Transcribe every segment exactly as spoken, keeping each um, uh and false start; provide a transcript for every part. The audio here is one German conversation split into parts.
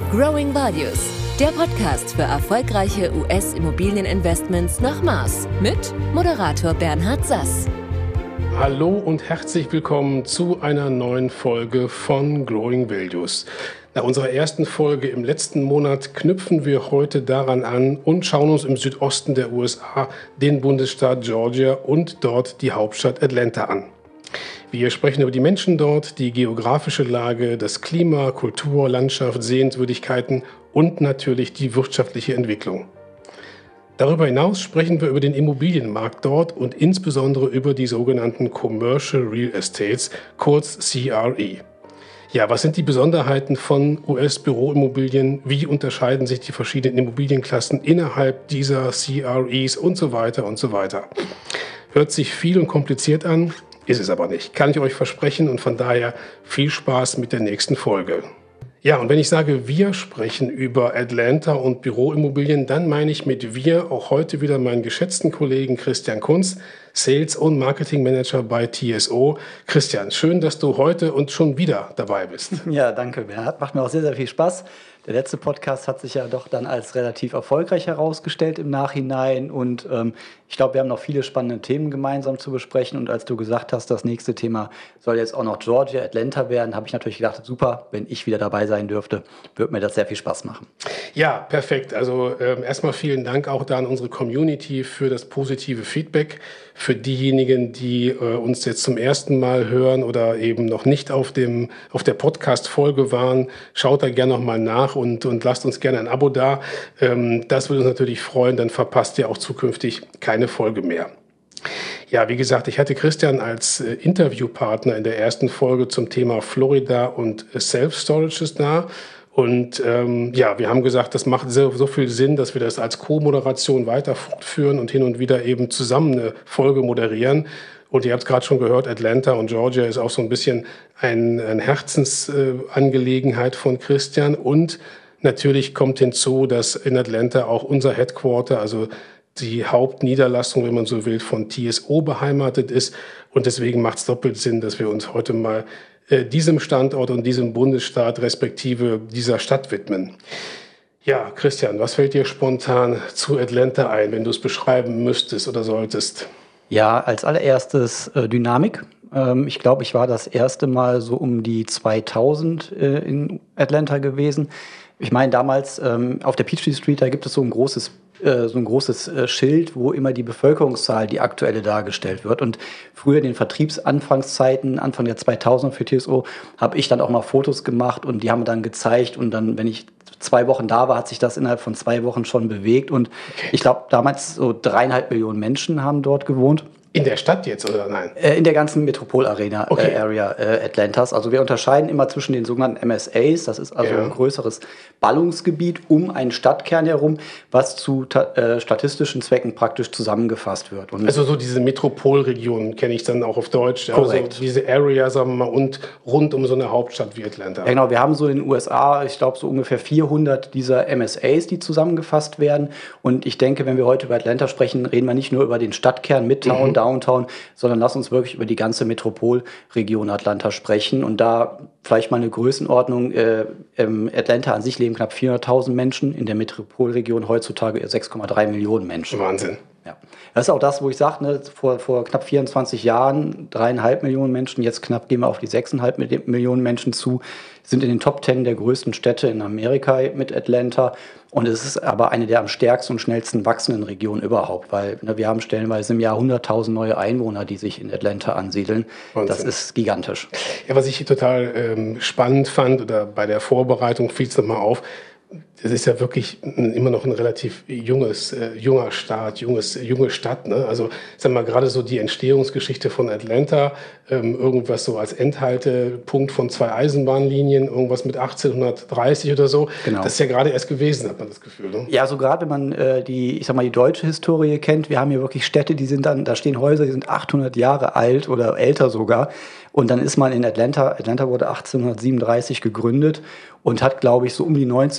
Growing Values, der Podcast für erfolgreiche U S-Immobilieninvestments nach Maß mit Moderator Bernhard Sass. Hallo und herzlich willkommen zu einer neuen Folge von Growing Values. Nach unserer ersten Folge im letzten Monat knüpfen wir heute daran an und schauen uns im Südosten der U S A den Bundesstaat Georgia und dort die Hauptstadt Atlanta an. Wir sprechen über die Menschen dort, die geografische Lage, das Klima, Kultur, Landschaft, Sehenswürdigkeiten und natürlich die wirtschaftliche Entwicklung. Darüber hinaus sprechen wir über den Immobilienmarkt dort und insbesondere über die sogenannten Commercial Real Estates, kurz C R E. Ja, was sind die Besonderheiten von U S-Büroimmobilien? Wie unterscheiden sich die verschiedenen Immobilienklassen innerhalb dieser C R Es und so weiter und so weiter? Hört sich viel und kompliziert an, ist es aber nicht. Kann ich euch versprechen und von daher viel Spaß mit der nächsten Folge. Ja, und wenn ich sage, wir sprechen über Atlanta und Büroimmobilien, dann meine ich mit wir auch heute wieder meinen geschätzten Kollegen Christian Kunz, Sales- und Marketing Manager bei T S O. Christian, schön, dass du heute und schon wieder dabei bist. Ja, danke, Bernhard. Macht mir auch sehr, sehr viel Spaß. Der letzte Podcast hat sich ja doch dann als relativ erfolgreich herausgestellt im Nachhinein und ähm, ich glaube, wir haben noch viele spannende Themen gemeinsam zu besprechen und als du gesagt hast, das nächste Thema soll jetzt auch noch Georgia, Atlanta werden, habe ich natürlich gedacht, super, wenn ich wieder dabei sein dürfte, wird mir das sehr viel Spaß machen. Ja, perfekt. Also ähm, erstmal vielen Dank auch da an unsere Community für das positive Feedback. Für diejenigen, die äh, uns jetzt zum ersten Mal hören oder eben noch nicht auf dem auf der Podcast-Folge waren, schaut da gerne nochmal nach und, und lasst uns gerne ein Abo da. Ähm, das würde uns natürlich freuen, dann verpasst ihr auch zukünftig keine Folge mehr. Ja, wie gesagt, ich hatte Christian als äh, Interviewpartner in der ersten Folge zum Thema Florida und Self-Storages da. Und ähm, ja, wir haben gesagt, das macht so, so viel Sinn, dass wir das als Co-Moderation weiterführen und hin und wieder eben zusammen eine Folge moderieren. Und ihr habt es gerade schon gehört, Atlanta und Georgia ist auch so ein bisschen ein, eine Herzensangelegenheit äh, von Christian. Und natürlich kommt hinzu, dass in Atlanta auch unser Headquarter, also die Hauptniederlassung, wenn man so will, von T S O beheimatet ist. Und deswegen macht es doppelt Sinn, dass wir uns heute mal äh, diesem Standort und diesem Bundesstaat respektive dieser Stadt widmen. Ja, Christian, was fällt dir spontan zu Atlanta ein, wenn du es beschreiben müsstest oder solltest? Ja, als allererstes äh, Dynamik. Ähm, ich glaube, ich war das erste Mal so um die zweitausend äh, in Atlanta gewesen. Ich meine, damals ähm, auf der Peachtree Street, da gibt es so ein großes äh, so ein großes äh, Schild, wo immer die Bevölkerungszahl, die aktuelle dargestellt wird. Und früher in den Vertriebsanfangszeiten, Anfang der zweitausender für T S O, habe ich dann auch mal Fotos gemacht und die haben dann gezeigt. Und dann, wenn ich zwei Wochen da war, hat sich das innerhalb von zwei Wochen schon bewegt. Und okay. Ich glaube, damals so dreieinhalb Millionen Menschen haben dort gewohnt. In der Stadt jetzt, oder nein? In der ganzen Metropol-Arena okay. äh, Area äh, Atlantas. Also wir unterscheiden immer zwischen den sogenannten M S As, das ist also ja. ein größeres Ballungsgebiet um einen Stadtkern herum, was zu ta- äh, statistischen Zwecken praktisch zusammengefasst wird. Und also so diese Metropolregionen kenne ich dann auch auf Deutsch. Korrekt. Also diese Area, sagen wir mal, und rund um so eine Hauptstadt wie Atlanta. Ja, genau, wir haben so in den U S A, ich glaube, so ungefähr vierhundert dieser M S As, die zusammengefasst werden. Und ich denke, wenn wir heute über Atlanta sprechen, reden wir nicht nur über den Stadtkern, Midtown, mhm. Downtown, sondern lass uns wirklich über die ganze Metropolregion Atlanta sprechen. Und da vielleicht mal eine Größenordnung. Äh, ähm, Atlanta an sich leben knapp vierhunderttausend Menschen, in der Metropolregion heutzutage sechs Komma drei Millionen Menschen. Wahnsinn. Ja. Das ist auch das, wo ich sage, ne, vor, vor knapp vierundzwanzig Jahren dreieinhalb Millionen Menschen, jetzt knapp gehen wir auf die sechseinhalb Millionen Menschen zu, sind in den Top Ten der größten Städte in Amerika mit Atlanta. Und es ist aber eine der am stärksten und schnellsten wachsenden Regionen überhaupt, weil ne, wir haben stellenweise im Jahr hunderttausend neue Einwohner, die sich in Atlanta ansiedeln. Wahnsinn. Das ist gigantisch. Ja, was ich total ähm, spannend fand, oder bei der Vorbereitung fiel es nochmal auf, es ist ja wirklich immer noch ein relativ junges, äh, junger Staat, junges, junge Stadt. Ne? Also sag mal, gerade so die Entstehungsgeschichte von Atlanta, ähm, irgendwas so als Endhaltepunkt von zwei Eisenbahnlinien, irgendwas mit achtzehnhundertdreißig oder so. Genau. Das ist ja gerade erst gewesen, hat man das Gefühl. Ne? Ja, so gerade wenn man äh, die, ich sag mal, die deutsche Historie kennt, wir haben hier wirklich Städte, die sind dann, da stehen Häuser, die sind achthundert Jahre alt oder älter sogar. Und dann ist man in Atlanta, Atlanta wurde achtzehnhundertsiebenunddreißig gegründet und hat, glaube ich, so um die neunzehnhundert erst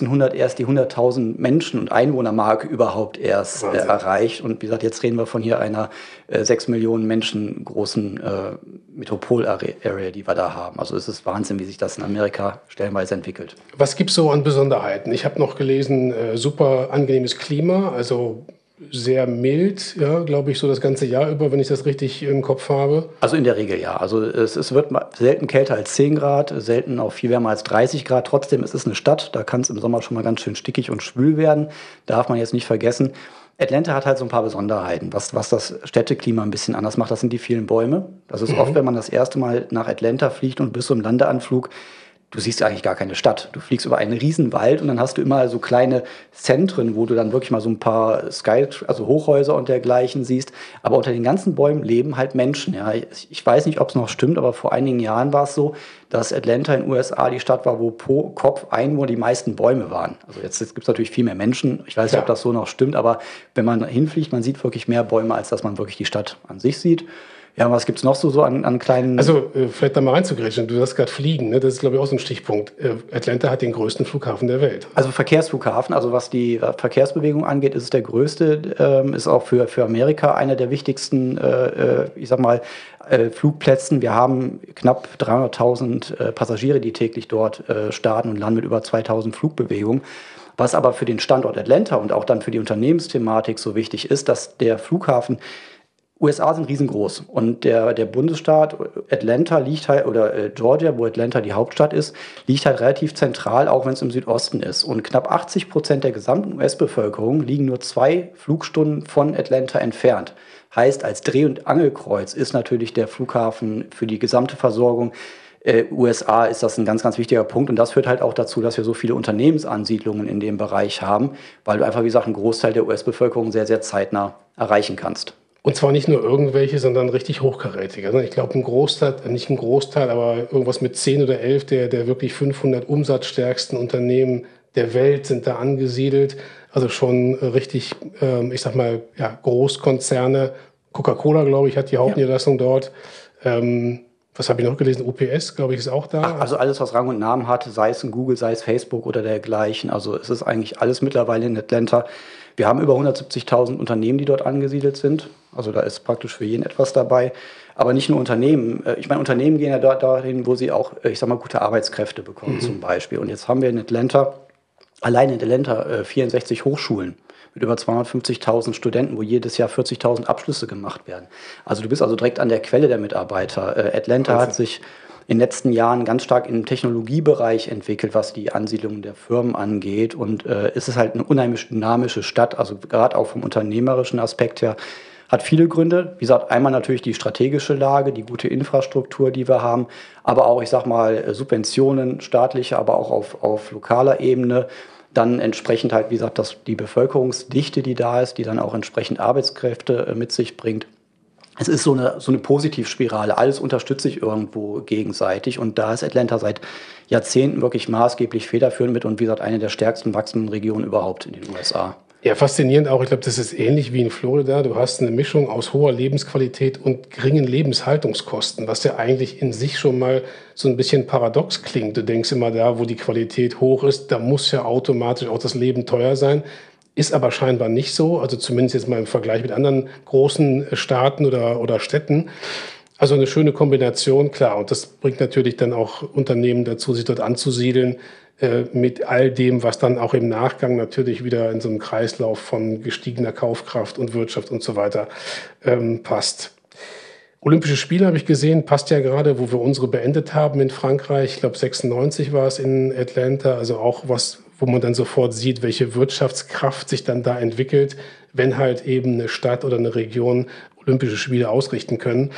erst die hunderttausend Menschen- und Einwohnermarke überhaupt erst äh, erreicht. Und wie gesagt, jetzt reden wir von hier einer äh, sechs Millionen Menschen großen äh, Metropol-Area, die wir da haben. Also es ist Wahnsinn, wie sich das in Amerika stellenweise entwickelt. Was gibt es so an Besonderheiten? Ich habe noch gelesen, äh, super angenehmes Klima, also sehr mild, ja, glaube ich, so das ganze Jahr über, wenn ich das richtig im Kopf habe. Also in der Regel ja. Also es, es wird selten kälter als zehn Grad, selten auch viel wärmer als dreißig Grad. Trotzdem ist es eine Stadt, da kann es im Sommer schon mal ganz schön stickig und schwül werden. Darf man jetzt nicht vergessen. Atlanta hat halt so ein paar Besonderheiten, was, was das Städteklima ein bisschen anders macht. Das sind die vielen Bäume. Das ist mhm. oft, wenn man das erste Mal nach Atlanta fliegt und bis zum Landeanflug, du siehst eigentlich gar keine Stadt. Du fliegst über einen riesen Wald und dann hast du immer so kleine Zentren, wo du dann wirklich mal so ein paar Sky, also Hochhäuser und dergleichen siehst. Aber unter den ganzen Bäumen leben halt Menschen. Ja. Ich, ich weiß nicht, ob es noch stimmt, aber vor einigen Jahren war es so, dass Atlanta in den U S A die Stadt war, wo pro Kopf Einwohner die meisten Bäume waren. Also jetzt, jetzt gibt es natürlich viel mehr Menschen. Ich weiß nicht, ja. ob das so noch stimmt, aber wenn man hinfliegt, man sieht wirklich mehr Bäume, als dass man wirklich die Stadt an sich sieht. Ja, was gibt es noch so, so an, an kleinen... Also äh, vielleicht da mal reinzugrätschen, du sagst gerade fliegen, ne? Das ist glaube ich auch so ein Stichpunkt. Äh, Atlanta hat den größten Flughafen der Welt. Also Verkehrsflughafen, also was die äh, Verkehrsbewegung angeht, ist es der größte, ähm, ist auch für, für Amerika einer der wichtigsten, äh, ich sag mal, äh, Flugplätzen. Wir haben knapp dreihunderttausend äh, Passagiere, die täglich dort äh, starten und landen mit über zweitausend Flugbewegungen. Was aber für den Standort Atlanta und auch dann für die Unternehmensthematik so wichtig ist, dass der Flughafen U S A sind riesengroß und der, der Bundesstaat Atlanta liegt halt, oder äh, Georgia, wo Atlanta die Hauptstadt ist, liegt halt relativ zentral, auch wenn es im Südosten ist. Und knapp achtzig Prozent der gesamten U S-Bevölkerung liegen nur zwei Flugstunden von Atlanta entfernt. Heißt, als Dreh- und Angelkreuz ist natürlich der Flughafen für die gesamte Versorgung äh, U S A ist das ein ganz, ganz wichtiger Punkt. Und das führt halt auch dazu, dass wir so viele Unternehmensansiedlungen in dem Bereich haben, weil du einfach, wie gesagt, einen Großteil der U S-Bevölkerung sehr, sehr zeitnah erreichen kannst. Und zwar nicht nur irgendwelche, sondern richtig hochkarätige. Ich glaube, ein Großteil, nicht ein Großteil, aber irgendwas mit zehn oder elf der, der wirklich fünfhundert umsatzstärksten Unternehmen der Welt sind da angesiedelt. Also schon richtig, ich sag mal, ja, Großkonzerne. Coca-Cola, glaube ich, hat die Hauptniederlassung ja. dort. Ähm, was habe ich noch gelesen? U P S, glaube ich, ist auch da. Ach, also alles, was Rang und Namen hat, sei es in Google, sei es Facebook oder dergleichen. Also es ist eigentlich alles mittlerweile in Atlanta. Wir haben über hundertsiebzigtausend Unternehmen, die dort angesiedelt sind. Also da ist praktisch für jeden etwas dabei. Aber nicht nur Unternehmen. Ich meine, Unternehmen gehen ja dahin, wo sie auch, ich sag mal, gute Arbeitskräfte bekommen mhm. zum Beispiel. Und jetzt haben wir in Atlanta, allein in Atlanta, vierundsechzig Hochschulen mit über zweihundertfünfzigtausend Studenten, wo jedes Jahr vierzigtausend Abschlüsse gemacht werden. Also du bist also direkt an der Quelle der Mitarbeiter. Atlanta also. hat sich in den letzten Jahren ganz stark im Technologiebereich entwickelt, was die Ansiedlung der Firmen angeht. Und äh, es ist halt eine unheimlich dynamische Stadt, also gerade auch vom unternehmerischen Aspekt her. Hat viele Gründe. Wie gesagt, einmal natürlich die strategische Lage, die gute Infrastruktur, die wir haben, aber auch, ich sag mal, Subventionen, staatliche, aber auch auf, auf lokaler Ebene. Dann entsprechend halt, wie gesagt, das, die Bevölkerungsdichte, die da ist, die dann auch entsprechend Arbeitskräfte äh, mit sich bringt. Es ist so eine, so eine Positivspirale. Alles unterstützt sich irgendwo gegenseitig. Und da ist Atlanta seit Jahrzehnten wirklich maßgeblich federführend mit und wie gesagt, eine der stärksten wachsenden Regionen überhaupt in den U S A. Ja, faszinierend auch. Ich glaube, das ist ähnlich wie in Florida. Du hast eine Mischung aus hoher Lebensqualität und geringen Lebenshaltungskosten, was ja eigentlich in sich schon mal so ein bisschen paradox klingt. Du denkst immer, da, wo die Qualität hoch ist, da muss ja automatisch auch das Leben teuer sein. Ist aber scheinbar nicht so, also zumindest jetzt mal im Vergleich mit anderen großen Staaten oder, oder Städten. Also eine schöne Kombination, klar. Und das bringt natürlich dann auch Unternehmen dazu, sich dort anzusiedeln, äh, mit all dem, was dann auch im Nachgang natürlich wieder in so einem Kreislauf von gestiegener Kaufkraft und Wirtschaft und so weiter ähm, passt. Olympische Spiele habe ich gesehen, passt ja gerade, wo wir unsere beendet haben in Frankreich. Ich glaube, sechsundneunzig war es in Atlanta, also auch was, wo man dann sofort sieht, welche Wirtschaftskraft sich dann da entwickelt, wenn halt eben eine Stadt oder eine Region Olympische Spiele ausrichten können.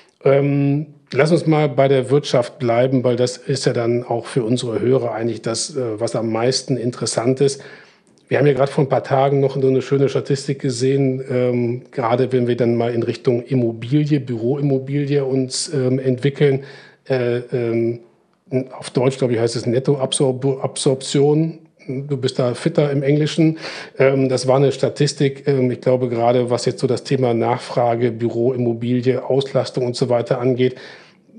Ähm, lass uns mal bei der Wirtschaft bleiben, weil das ist ja dann auch für unsere Hörer eigentlich das, was am meisten interessant ist. Wir haben ja gerade vor ein paar Tagen noch so eine schöne Statistik gesehen, ähm, gerade wenn wir dann mal in Richtung Immobilie, Büroimmobilie uns ähm, entwickeln. Äh, ähm, auf Deutsch, glaube ich, heißt es Nettoabsorption. Du bist da fitter im Englischen. Ähm, das war eine Statistik, ähm, ich glaube gerade, was jetzt so das Thema Nachfrage, Büroimmobilie, Auslastung und so weiter angeht.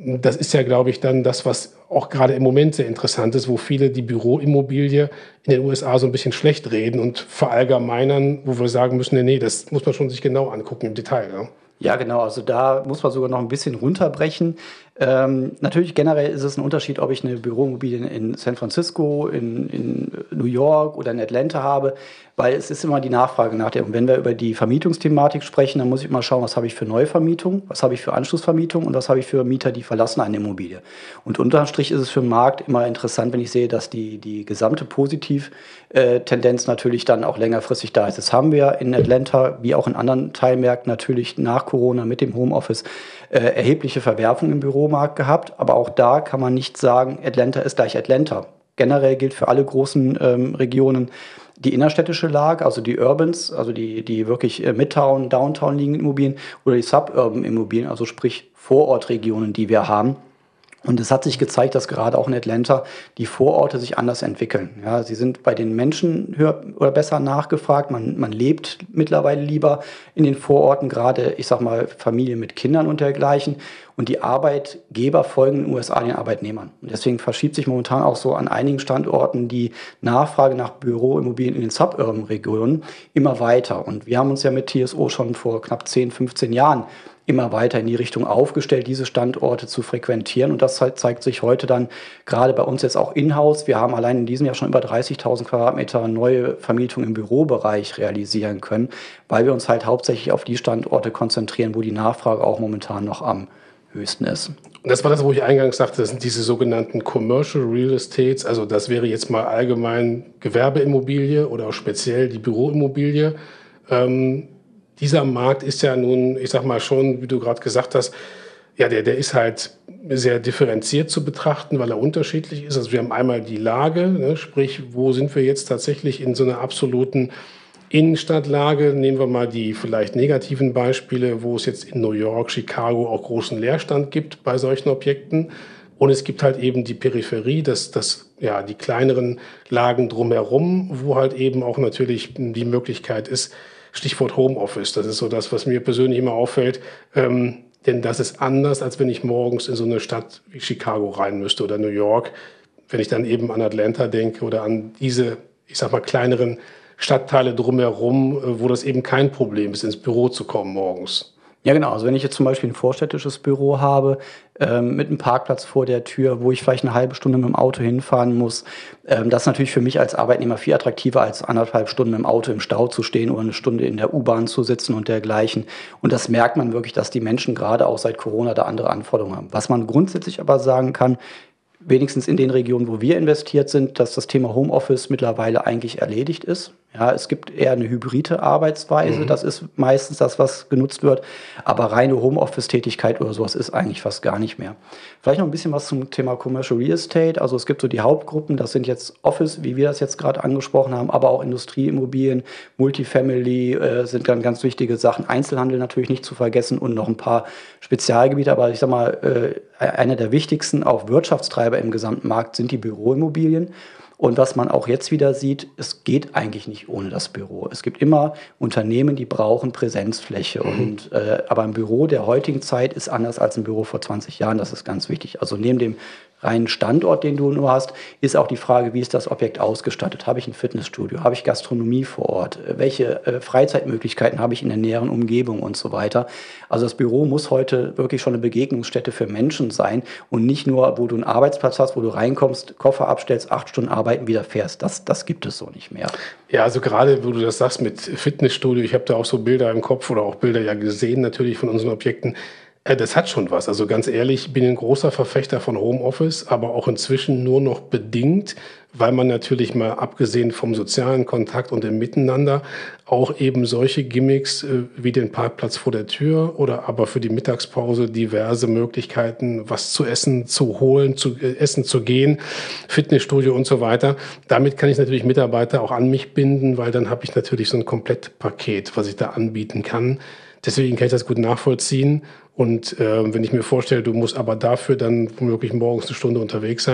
das ist ja, glaube ich, dann das, was auch gerade im Moment sehr interessant ist, wo viele die Büroimmobilie in den U S A so ein bisschen schlecht reden und verallgemeinern, wo wir sagen müssen, nee, nee, das muss man schon sich genau angucken im Detail. Ja? Ja, genau. Also da muss man sogar noch ein bisschen runterbrechen. Ähm, natürlich generell ist es ein Unterschied, ob ich eine Büroimmobilie in San Francisco, in, in New York oder in Atlanta habe, weil es ist immer die Nachfrage nach der. Und wenn wir über die Vermietungsthematik sprechen, dann muss ich mal schauen, was habe ich für Neuvermietung, was habe ich für Anschlussvermietung und was habe ich für Mieter, die verlassen eine Immobilie. Und unterm Strich ist es für den Markt immer interessant, wenn ich sehe, dass die, die gesamte Positiv-Tendenz natürlich dann auch längerfristig da ist. Das haben wir in Atlanta, wie auch in anderen Teilmärkten natürlich nach Corona mit dem Homeoffice äh, erhebliche Verwerfungen im Büromarkt gehabt. Aber auch da kann man nicht sagen, Atlanta ist gleich Atlanta. Generell gilt für alle großen ähm, Regionen die innerstädtische Lage, also die Urbans, also die, die wirklich äh, Midtown, Downtown liegenden Immobilien oder die Suburban Immobilien, also sprich Vorortregionen, die wir haben. Und es hat sich gezeigt, dass gerade auch in Atlanta die Vororte sich anders entwickeln. Ja, sie sind bei den Menschen höher oder besser nachgefragt. Man, man lebt mittlerweile lieber in den Vororten, gerade, ich sag mal, Familien mit Kindern und dergleichen. Und die Arbeitgeber folgen in den U S A den Arbeitnehmern. Und deswegen verschiebt sich momentan auch so an einigen Standorten die Nachfrage nach Büroimmobilien in den Suburban-Regionen immer weiter. Und wir haben uns ja mit T S O schon vor knapp zehn, fünfzehn Jahren immer weiter in die Richtung aufgestellt, diese Standorte zu frequentieren. Und das zeigt sich heute dann gerade bei uns jetzt auch in-house. Wir haben allein in diesem Jahr schon über dreißigtausend Quadratmeter neue Vermietung im Bürobereich realisieren können, weil wir uns halt hauptsächlich auf die Standorte konzentrieren, wo die Nachfrage auch momentan noch am höchsten ist. Und das war das, wo ich eingangs sagte, das sind diese sogenannten Commercial Real Estates. Also das wäre jetzt mal allgemein Gewerbeimmobilie oder auch speziell die Büroimmobilie. Ähm, Dieser Markt ist ja nun, ich sag mal schon, wie du gerade gesagt hast, ja, der, der ist halt sehr differenziert zu betrachten, weil er unterschiedlich ist. Also wir haben einmal die Lage, ne, sprich, wo sind wir jetzt tatsächlich in so einer absoluten Innenstadtlage? Nehmen wir mal die vielleicht negativen Beispiele, wo es jetzt in New York, Chicago auch großen Leerstand gibt bei solchen Objekten. Und es gibt halt eben die Peripherie, das, das, ja, die kleineren Lagen drumherum, wo halt eben auch natürlich die Möglichkeit ist, Stichwort Homeoffice, das ist so das, was mir persönlich immer auffällt. Ähm, denn das ist anders, als wenn ich morgens in so eine Stadt wie Chicago rein müsste oder New York. Wenn ich dann eben an Atlanta denke oder an diese, ich sag mal, kleineren Stadtteile drumherum, wo das eben kein Problem ist, ins Büro zu kommen morgens. Ja, genau. Also wenn ich jetzt zum Beispiel ein vorstädtisches Büro habe, ähm, mit einem Parkplatz vor der Tür, wo ich vielleicht eine halbe Stunde mit dem Auto hinfahren muss, ähm, das ist natürlich für mich als Arbeitnehmer viel attraktiver, als anderthalb Stunden mit dem Auto im Stau zu stehen oder eine Stunde in der U-Bahn zu sitzen und dergleichen. Und das merkt man wirklich, dass die Menschen gerade auch seit Corona da andere Anforderungen haben. Was man grundsätzlich aber sagen kann, wenigstens in den Regionen, wo wir investiert sind, dass das Thema Homeoffice mittlerweile eigentlich erledigt ist. Ja, es gibt eher eine hybride Arbeitsweise. Mhm. Das ist meistens das, was genutzt wird. Aber reine Homeoffice-Tätigkeit oder sowas ist eigentlich fast gar nicht mehr. Vielleicht noch ein bisschen was zum Thema Commercial Real Estate. Also es gibt so die Hauptgruppen, das sind jetzt Office, wie wir das jetzt gerade angesprochen haben, aber auch Industrieimmobilien, Multifamily äh, sind dann ganz wichtige Sachen. Einzelhandel natürlich nicht zu vergessen und noch ein paar Spezialgebiete. Aber ich sag mal, äh, einer der wichtigsten auch Wirtschaftstreiber im gesamten Markt sind die Büroimmobilien. Und was man auch jetzt wieder sieht, es geht eigentlich nicht ohne das Büro. Es gibt immer Unternehmen, die brauchen Präsenzfläche. Mhm. Und, äh, aber ein Büro der heutigen Zeit ist anders als ein Büro vor zwanzig Jahren. Das ist ganz wichtig. Also neben dem reinen Standort, den du nur hast, ist auch die Frage, wie ist das Objekt ausgestattet? Habe ich ein Fitnessstudio? Habe ich Gastronomie vor Ort? Welche äh, Freizeitmöglichkeiten habe ich in der näheren Umgebung und so weiter? Also das Büro muss heute wirklich schon eine Begegnungsstätte für Menschen sein und nicht nur, wo du einen Arbeitsplatz hast, wo du reinkommst, Koffer abstellst, acht Stunden arbeiten, wieder fährst. Das, das gibt es so nicht mehr. Ja, also gerade, wo du das sagst mit Fitnessstudio, ich habe da auch so Bilder im Kopf oder auch Bilder ja gesehen natürlich von unseren Objekten. Das hat schon was. Also ganz ehrlich, ich bin ein großer Verfechter von Homeoffice, aber auch inzwischen nur noch bedingt, weil man natürlich mal abgesehen vom sozialen Kontakt und dem Miteinander auch eben solche Gimmicks äh, wie den Parkplatz vor der Tür oder aber für die Mittagspause diverse Möglichkeiten, was zu essen, zu holen, zu äh, essen, zu gehen, Fitnessstudio und so weiter. Damit kann ich natürlich Mitarbeiter auch an mich binden, weil dann habe ich natürlich so ein Komplettpaket, was ich da anbieten kann. Deswegen kann ich das gut nachvollziehen. Und äh, wenn ich mir vorstelle, du musst aber dafür dann womöglich morgens eine Stunde unterwegs sein,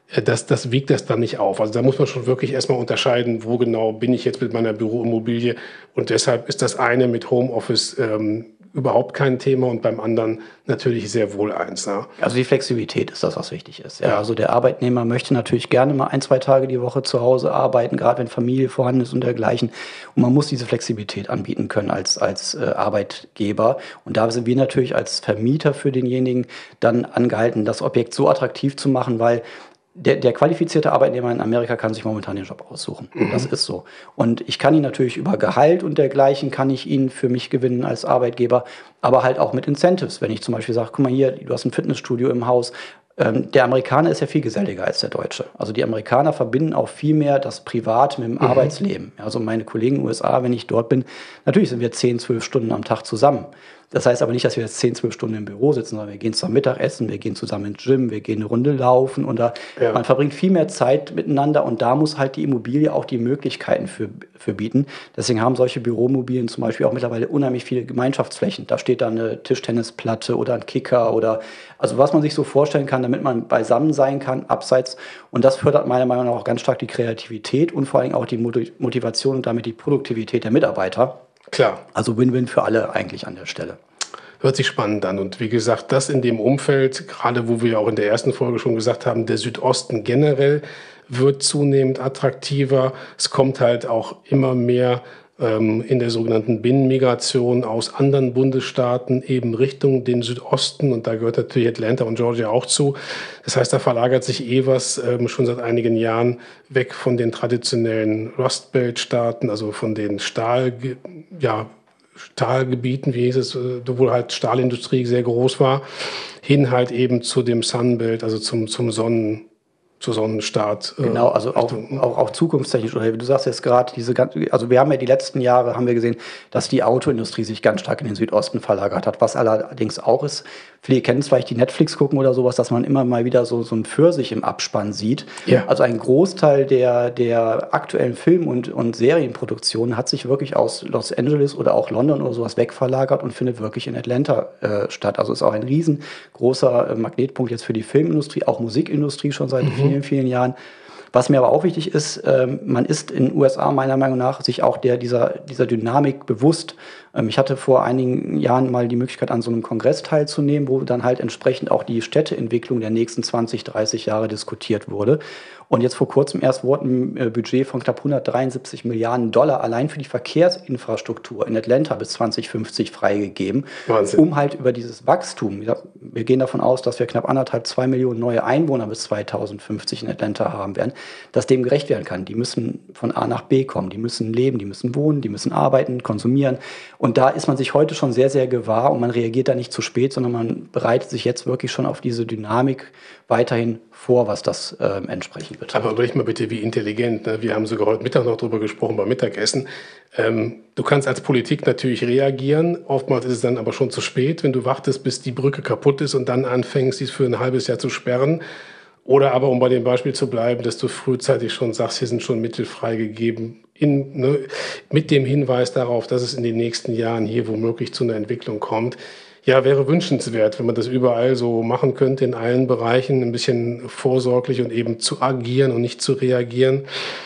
das, das wiegt das dann nicht auf. Also da muss man schon wirklich erstmal unterscheiden, wo genau bin ich jetzt mit meiner Büroimmobilie. Und deshalb ist das eine mit Homeoffice ähm, überhaupt kein Thema und beim anderen natürlich sehr wohl eins. Ja. Also die Flexibilität ist das, was wichtig ist. Ja, also der Arbeitnehmer möchte natürlich gerne mal ein, zwei Tage die Woche zu Hause arbeiten, gerade wenn Familie vorhanden ist und dergleichen. Und man muss diese Flexibilität anbieten können als, als äh, Arbeitgeber. Und da sind wir natürlich als Vermieter für denjenigen dann angehalten, das Objekt so attraktiv zu machen, weil Der, der qualifizierte Arbeitnehmer in Amerika kann sich momentan den Job aussuchen. Mhm. Das ist so. Und ich kann ihn natürlich über Gehalt und dergleichen, kann ich ihn für mich gewinnen als Arbeitgeber, aber halt auch mit Incentives. Wenn ich zum Beispiel sage, guck mal hier, du hast ein Fitnessstudio im Haus. Ähm, der Amerikaner ist ja viel geselliger als der Deutsche. Also die Amerikaner verbinden auch viel mehr das Privat mit dem mhm. Arbeitsleben. Also meine Kollegen in den U S A, wenn ich dort bin, natürlich sind wir zehn, zwölf Stunden am Tag zusammen. Das heißt aber nicht, dass wir jetzt zehn, zwölf Stunden im Büro sitzen, sondern wir gehen zusammen Mittagessen, wir gehen zusammen ins Gym, wir gehen eine Runde laufen und da, ja. man verbringt viel mehr Zeit miteinander und da muss halt die Immobilie auch die Möglichkeiten für, für bieten. Deswegen haben solche Büroimmobilien zum Beispiel auch mittlerweile unheimlich viele Gemeinschaftsflächen. Da steht dann eine Tischtennisplatte oder ein Kicker oder also was man sich so vorstellen kann, damit man beisammen sein kann, abseits. Und das fördert meiner Meinung nach auch ganz stark die Kreativität und vor allem auch die Motivation und damit die Produktivität der Mitarbeiter. Klar. Also Win-Win für alle eigentlich an der Stelle. Hört sich spannend an. Und wie gesagt, das in dem Umfeld, gerade wo wir auch in der ersten Folge schon gesagt haben, der Südosten generell wird zunehmend attraktiver. Es kommt halt auch immer mehr ähm, in der sogenannten Binnenmigration aus anderen Bundesstaaten eben Richtung den Südosten. Und da gehört natürlich Atlanta und Georgia auch zu. Das heißt, da verlagert sich eh was ähm, schon seit einigen Jahren weg von den traditionellen Rust-Belt-Staaten, also von den Stahl, ja, Stahlgebieten, wie hieß es, wo halt Stahlindustrie sehr groß war, hin halt eben zu dem Sunbelt, also zum, zum Sonnen, zur Sonnenstaat. Genau, also auch, auch, auch zukunftstechnisch. Oder du sagst jetzt gerade, diese ganze, also wir haben ja die letzten Jahre, haben wir gesehen, dass die Autoindustrie sich ganz stark in den Südosten verlagert hat. Was allerdings auch ist, viele kennen es vielleicht, die Netflix gucken oder sowas, dass man immer mal wieder so, so ein Pfirsich im Abspann sieht. Ja. Also ein Großteil der, der aktuellen Film- und, und Serienproduktionen hat sich wirklich aus Los Angeles oder auch London oder sowas wegverlagert und findet wirklich in Atlanta äh, statt. Also ist auch ein riesengroßer äh, Magnetpunkt jetzt für die Filmindustrie, auch Musikindustrie schon seit mhm. vielen, vielen Jahren. Was mir aber auch wichtig ist, ähm, man ist in den U S A meiner Meinung nach sich auch der, dieser, dieser Dynamik bewusst. Ähm, ich hatte vor einigen Jahren mal die Möglichkeit, an so einem Kongress teilzunehmen, wo dann halt entsprechend auch die Städteentwicklung der nächsten zwanzig, dreißig Jahre diskutiert wurde. Und jetzt vor kurzem erst wurde ein äh, Budget von knapp hundertdreiundsiebzig Milliarden Dollar allein für die Verkehrsinfrastruktur in Atlanta bis zwanzig fünfzig freigegeben, Wahnsinn. Um halt über dieses Wachstum, wir gehen davon aus, dass wir knapp anderthalb, zwei Millionen neue Einwohner bis zweitausendfünfzig in Atlanta haben werden, dass dem gerecht werden kann. Die müssen von A nach B kommen, die müssen leben, die müssen wohnen, die müssen arbeiten, konsumieren. Und da ist man sich heute schon sehr, sehr gewahr und man reagiert da nicht zu spät, sondern man bereitet sich jetzt wirklich schon auf diese Dynamik weiterhin vor, was das ähm, entsprechend betrifft. Aber überleg mal bitte, wie intelligent. Ne? Wir haben sogar heute Mittag noch drüber gesprochen beim Mittagessen. Ähm, du kannst als Politik natürlich reagieren. Oftmals ist es dann aber schon zu spät, wenn du wartest, bis die Brücke kaputt ist und dann anfängst, dies für ein halbes Jahr zu sperren. Oder aber, um bei dem Beispiel zu bleiben, dass du frühzeitig schon sagst, hier sind schon Mittel freigegeben, in, ne, mit dem Hinweis darauf, dass es in den nächsten Jahren hier womöglich zu einer Entwicklung kommt. Ja, wäre wünschenswert, wenn man das überall so machen könnte, in allen Bereichen ein bisschen vorsorglich und eben zu agieren und nicht zu reagieren.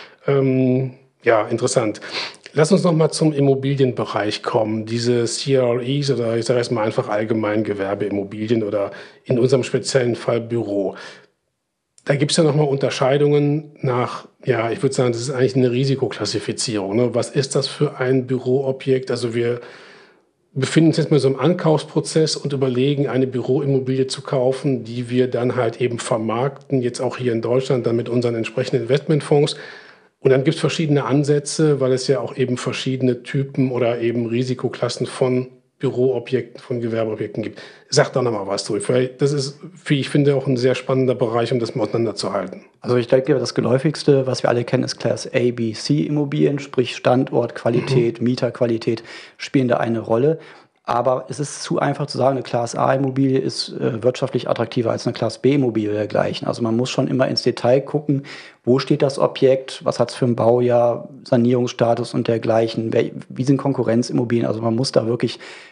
Ähm, ja, interessant. Lass uns noch mal zum Immobilienbereich kommen. Diese C R Es oder ich sage jetzt mal einfach allgemein Gewerbeimmobilien oder in unserem speziellen Fall Büro. Da gibt es ja nochmal Unterscheidungen nach, ja, ich würde sagen, das ist eigentlich eine Risikoklassifizierung. Ne? Was ist das für ein Büroobjekt? Also wir befinden uns jetzt mal so im Ankaufsprozess und überlegen, eine Büroimmobilie zu kaufen, die wir dann halt eben vermarkten, jetzt auch hier in Deutschland, dann mit unseren entsprechenden Investmentfonds. Und dann gibt es verschiedene Ansätze, weil es ja auch eben verschiedene Typen oder eben Risikoklassen von Büroobjekten, von Gewerbeobjekten gibt. Sag da nochmal was drüber. Das ist, wie ich finde, auch ein sehr spannender Bereich, um das mal auseinanderzuhalten. Also ich denke, das geläufigste, was wir alle kennen, ist Class A, B, C Immobilien, sprich Standort, Qualität, mhm. Mieterqualität spielen da eine Rolle. Aber es ist zu einfach zu sagen, eine Class A Immobilie ist äh, wirtschaftlich attraktiver als eine Class B Immobilie dergleichen. Also man muss schon immer ins Detail gucken, wo steht das Objekt, was hat es für ein Baujahr, Sanierungsstatus und dergleichen, wer, wie sind Konkurrenzimmobilien. Also man muss da wirklich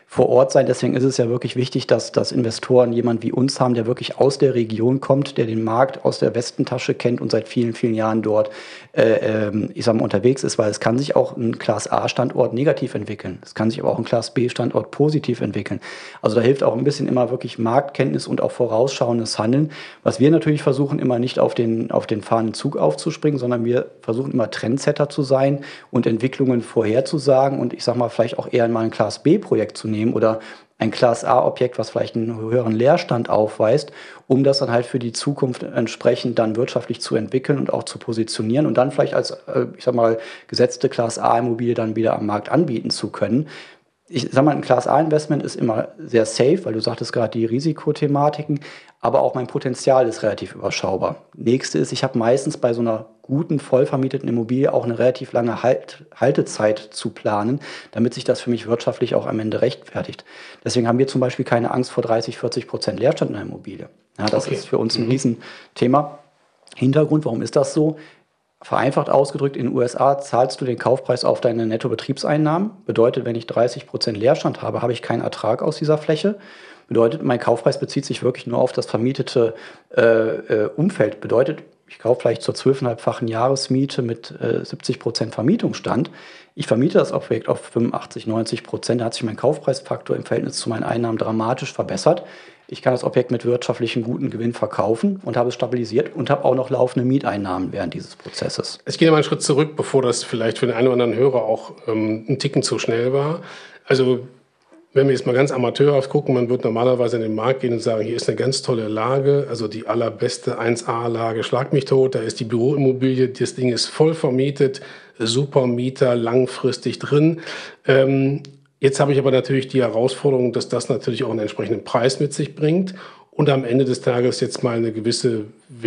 vor Ort sein. Deswegen ist es ja wirklich wichtig, dass, dass Investoren jemand wie uns haben, der wirklich aus der Region kommt, der den Markt aus der Westentasche kennt und seit vielen, vielen Jahren dort äh, ich sag mal, unterwegs ist, weil es kann sich auch ein Class-A-Standort negativ entwickeln. Es kann sich aber auch ein Class-B-Standort positiv entwickeln. Also da hilft auch ein bisschen immer wirklich Marktkenntnis und auch vorausschauendes Handeln. Was wir natürlich versuchen, immer nicht auf den, auf den fahrenden Zug aufzuspringen, sondern wir versuchen immer Trendsetter zu sein und Entwicklungen vorherzusagen und ich sag mal, vielleicht auch eher mal ein Class-B-Projekt zu nehmen oder ein Class-A-Objekt, was vielleicht einen höheren Leerstand aufweist, um das dann halt für die Zukunft entsprechend dann wirtschaftlich zu entwickeln und auch zu positionieren und dann vielleicht als, ich sag mal, gesetzte Class-A-Immobilie dann wieder am Markt anbieten zu können. Ich sag mal, ein Class-A-Investment ist immer sehr safe, weil du sagtest gerade die Risikothematiken, aber auch mein Potenzial ist relativ überschaubar. Nächste ist, ich habe meistens bei so einer guten, voll vermieteten Immobilie auch eine relativ lange halt Haltezeit zu planen, damit sich das für mich wirtschaftlich auch am Ende rechtfertigt. Deswegen haben wir zum Beispiel keine Angst vor dreißig, vierzig Prozent Leerstand in der Immobilie. Ja, das okay. ist für uns ein mhm. Riesenthema. Hintergrund, warum ist das so? Vereinfacht ausgedrückt, in den U S A zahlst du den Kaufpreis auf deine Nettobetriebseinnahmen. Bedeutet, wenn ich dreißig Prozent Leerstand habe, habe ich keinen Ertrag aus dieser Fläche. Bedeutet, mein Kaufpreis bezieht sich wirklich nur auf das vermietete äh, äh, Umfeld. Bedeutet, ich kaufe vielleicht zur zwölfeinhalbfachen Jahresmiete mit äh, siebzig Prozent Vermietungsstand. Ich vermiete das Objekt auf fünfundachtzig, neunzig Prozent. Da hat sich mein Kaufpreisfaktor im Verhältnis zu meinen Einnahmen dramatisch verbessert. Ich kann das Objekt mit wirtschaftlichen guten Gewinn verkaufen und habe es stabilisiert und habe auch noch laufende Mieteinnahmen während dieses Prozesses. Ich gehe mal einen Schritt zurück, bevor das vielleicht für den einen oder anderen Hörer auch ähm, ein Ticken zu schnell war. Also wenn wir jetzt mal ganz amateurhaft gucken, man wird normalerweise in den Markt gehen und sagen, hier ist eine ganz tolle Lage, also die allerbeste eins A-Lage, schlag mich tot, da ist die Büroimmobilie, das Ding ist voll vermietet, super Mieter, langfristig drin. Ähm, jetzt habe ich aber natürlich die Herausforderung, dass das natürlich auch einen entsprechenden Preis mit sich bringt und am Ende des Tages jetzt mal eine gewisse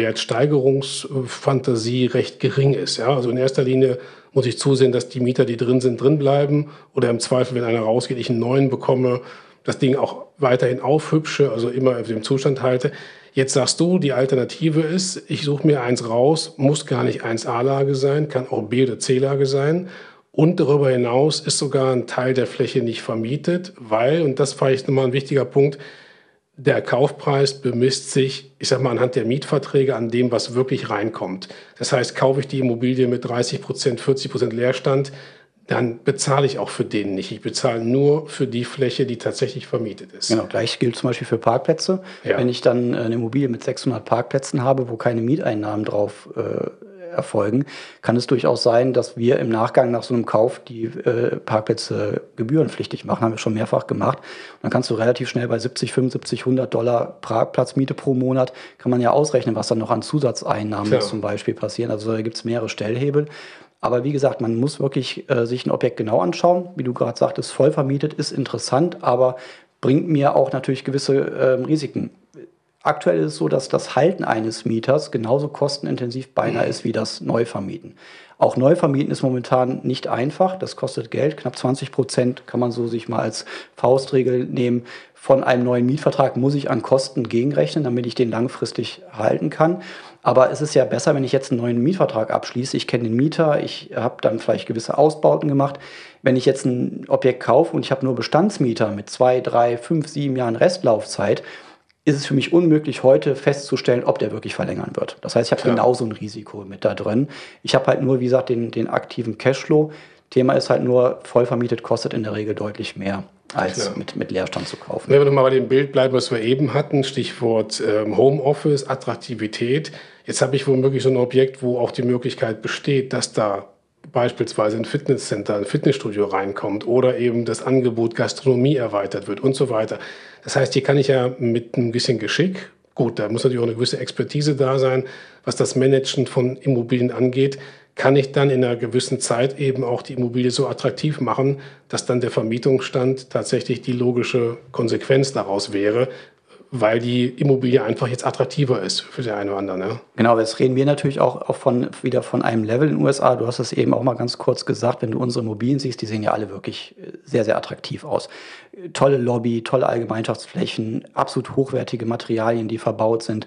Wertsteigerungsfantasie recht gering ist. Ja? Also in erster Linie muss ich zusehen, dass die Mieter, die drin sind, drin bleiben oder im Zweifel, wenn einer rausgeht, ich einen neuen bekomme, das Ding auch weiterhin aufhübsche, also immer auf dem Zustand halte. Jetzt sagst du, die Alternative ist, ich suche mir eins raus, muss gar nicht eins A-Lage sein, kann auch B- oder C-Lage sein. Und darüber hinaus ist sogar ein Teil der Fläche nicht vermietet, weil, und das war jetzt nochmal ein wichtiger Punkt, der Kaufpreis bemisst sich, ich sag mal, anhand der Mietverträge an dem, was wirklich reinkommt. Das heißt, kaufe ich die Immobilie mit dreißig Prozent, vierzig Prozent Leerstand, dann bezahle ich auch für den nicht. Ich bezahle nur für die Fläche, die tatsächlich vermietet ist. Genau, gleich gilt zum Beispiel für Parkplätze. Ja. Wenn ich dann eine Immobilie mit sechshundert Parkplätzen habe, wo keine Mieteinnahmen drauf äh, erfolgen, kann es durchaus sein, dass wir im Nachgang nach so einem Kauf die äh, Parkplätze gebührenpflichtig machen. Haben wir schon mehrfach gemacht. Und dann kannst du relativ schnell bei siebzig, fünfundsiebzig, hundert Dollar Parkplatzmiete pro Monat, kann man ja ausrechnen, was dann noch an Zusatzeinnahmen zum Beispiel passieren. Also da gibt es mehrere Stellhebel. Aber wie gesagt, man muss wirklich äh, sich ein Objekt genau anschauen. Wie du gerade sagtest, voll vermietet ist interessant, aber bringt mir auch natürlich gewisse äh, Risiken. Aktuell ist es so, dass das Halten eines Mieters genauso kostenintensiv beinahe ist wie das Neuvermieten. Auch Neuvermieten ist momentan nicht einfach. Das kostet Geld. Knapp zwanzig Prozent kann man so sich mal als Faustregel nehmen. Von einem neuen Mietvertrag muss ich an Kosten gegenrechnen, damit ich den langfristig halten kann. Aber es ist ja besser, wenn ich jetzt einen neuen Mietvertrag abschließe. Ich kenne den Mieter, ich habe dann vielleicht gewisse Ausbauten gemacht. Wenn ich jetzt ein Objekt kaufe und ich habe nur Bestandsmieter mit zwei, drei, fünf, sieben Jahren Restlaufzeit, ist es für mich unmöglich, heute festzustellen, ob der wirklich verlängern wird. Das heißt, ich habe genauso ein Risiko mit da drin. Ich habe halt nur, wie gesagt, den, den aktiven Cashflow. Thema ist halt nur, voll vermietet kostet in der Regel deutlich mehr, als mit, mit Leerstand zu kaufen. Wenn wir nochmal bei dem Bild bleiben, was wir eben hatten, Stichwort ähm, Homeoffice, Attraktivität. Jetzt habe ich womöglich so ein Objekt, wo auch die Möglichkeit besteht, dass da beispielsweise ein Fitnesscenter, ein Fitnessstudio reinkommt oder eben das Angebot Gastronomie erweitert wird und so weiter. Das heißt, hier kann ich ja mit ein bisschen Geschick, gut, da muss natürlich auch eine gewisse Expertise da sein, was das Managen von Immobilien angeht, kann ich dann in einer gewissen Zeit eben auch die Immobilie so attraktiv machen, dass dann der Vermietungsstand tatsächlich die logische Konsequenz daraus wäre, weil die Immobilie einfach jetzt attraktiver ist für den einen oder anderen. Ja? Genau, jetzt reden wir natürlich auch, auch von, wieder von einem Level in den U S A. Du hast es eben auch mal ganz kurz gesagt, wenn du unsere Immobilien siehst, die sehen ja alle wirklich sehr, sehr attraktiv aus. Tolle Lobby, tolle Allgemeinschaftsflächen, absolut hochwertige Materialien, die verbaut sind.